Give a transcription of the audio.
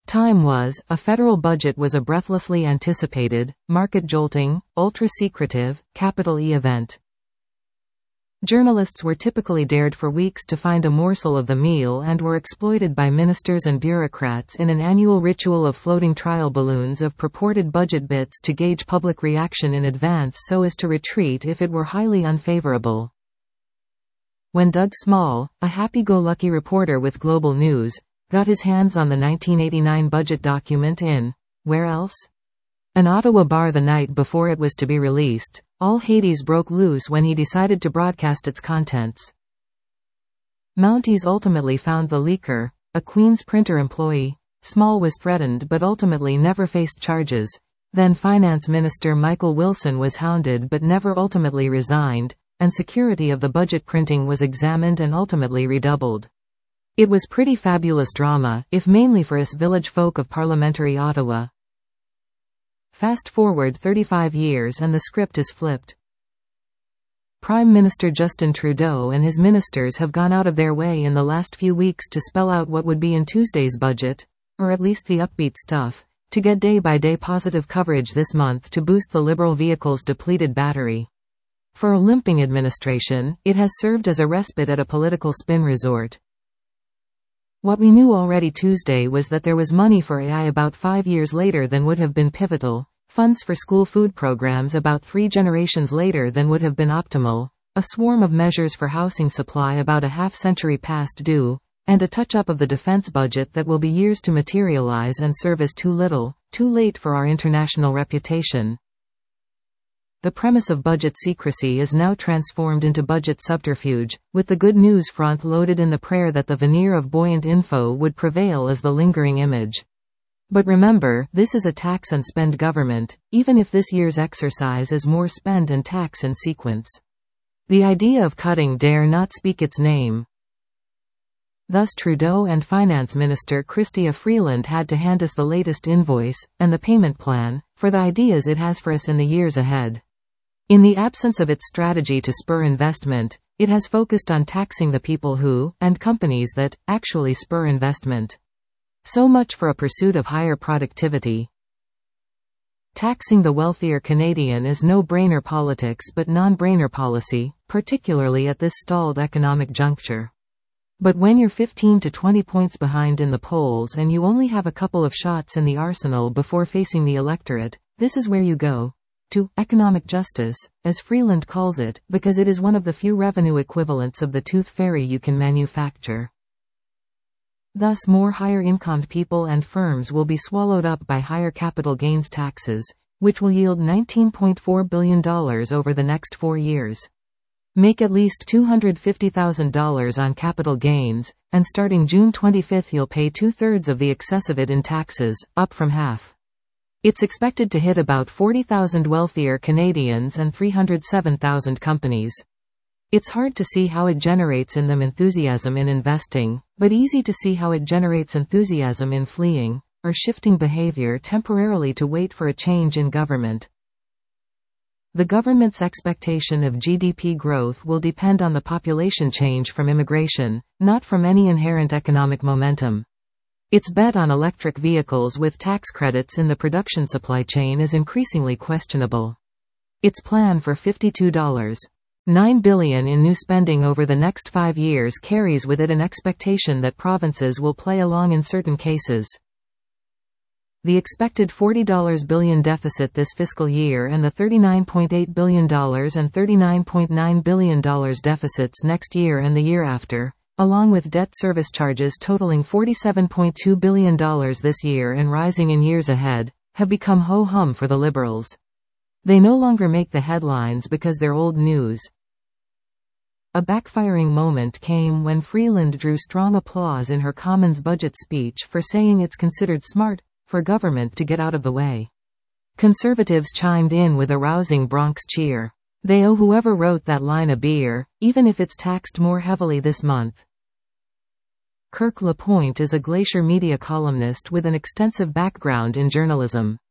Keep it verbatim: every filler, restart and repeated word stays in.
Time was, a federal budget was a breathlessly anticipated, market-jolting, ultra-secretive, capital E event. Journalists were typically dared for weeks to find a morsel of the meal and were exploited by ministers and bureaucrats in an annual ritual of floating trial balloons of purported budget bits to gauge public reaction in advance so as to retreat if it were highly unfavorable. When Doug Small, a happy-go-lucky reporter with Global News, got his hands on the nineteen eighty-nine budget document in, where else? An Ottawa bar the night before it was to be released, all Hades broke loose when he decided to broadcast its contents. Mounties ultimately found the leaker, a Queen's Printer employee. Small was threatened but ultimately never faced charges. Then Finance Minister Michael Wilson was hounded but never ultimately resigned, and security of the budget printing was examined and ultimately redoubled. It was pretty fabulous drama, if mainly for us village folk of parliamentary Ottawa. Fast forward thirty-five years and the script is flipped. Prime Minister Justin Trudeau and his ministers have gone out of their way in the last few weeks to spell out what would be in Tuesday's budget, or at least the upbeat stuff, to get day-by-day positive coverage this month to boost the Liberal vehicle's depleted battery. For a limping administration, it has served as a respite at a political spin resort. What we knew already Tuesday was that there was money for A I about five years later than would have been pivotal, funds for school food programs about three generations later than would have been optimal, a swarm of measures for housing supply about a half-century past due, and a touch-up of the defense budget that will be years to materialize and serve as too little, too late for our international reputation. The premise of budget secrecy is now transformed into budget subterfuge, with the good news front loaded in the prayer that the veneer of buoyant info would prevail as the lingering image. But remember, this is a tax and spend government, even if this year's exercise is more spend and tax in sequence. The idea of cutting dare not speak its name. Thus Trudeau and Finance Minister Chrystia Freeland had to hand us the latest invoice, and the payment plan, for the ideas it has for us in the years ahead. In the absence of its strategy to spur investment, it has focused on taxing the people who, and companies that, actually spur investment. So much for a pursuit of higher productivity. Taxing the wealthier Canadian is no-brainer politics but non-brainer policy, particularly at this stalled economic juncture. But when you're fifteen to twenty points behind in the polls and you only have a couple of shots in the arsenal before facing the electorate, this is where you go. To economic justice, as Freeland calls it, because it is one of the few revenue equivalents of the tooth fairy you can manufacture. Thus more higher-incomed people and firms will be swallowed up by higher capital gains taxes, which will yield nineteen point four billion dollars over the next four years. Make at least two hundred fifty thousand dollars on capital gains, and starting June twenty-fifth you'll pay two-thirds of the excess of it in taxes, up from half. It's expected to hit about forty thousand wealthier Canadians and three hundred seven thousand companies. It's hard to see how it generates in them enthusiasm in investing, but easy to see how it generates enthusiasm in fleeing, or shifting behavior temporarily to wait for a change in government. The government's expectation of G D P growth will depend on the population change from immigration, not from any inherent economic momentum. Its bet on electric vehicles with tax credits in the production supply chain is increasingly questionable. Its plan for fifty-two point nine billion dollars in new spending over the next five years carries with it an expectation that provinces will play along in certain cases. The expected forty billion dollars deficit this fiscal year and the thirty-nine point eight billion dollars and thirty-nine point nine billion dollars deficits next year and the year after, along with debt service charges totaling forty-seven point two billion dollars this year and rising in years ahead, have become ho-hum for the Liberals. They no longer make the headlines because they're old news. A backfiring moment came when Freeland drew strong applause in her Commons budget speech for saying it's considered smart for government to get out of the way. Conservatives chimed in with a rousing Bronx cheer. They owe whoever wrote that line a beer, even if it's taxed more heavily this month. Kirk LaPointe is a Glacier Media columnist with an extensive background in journalism.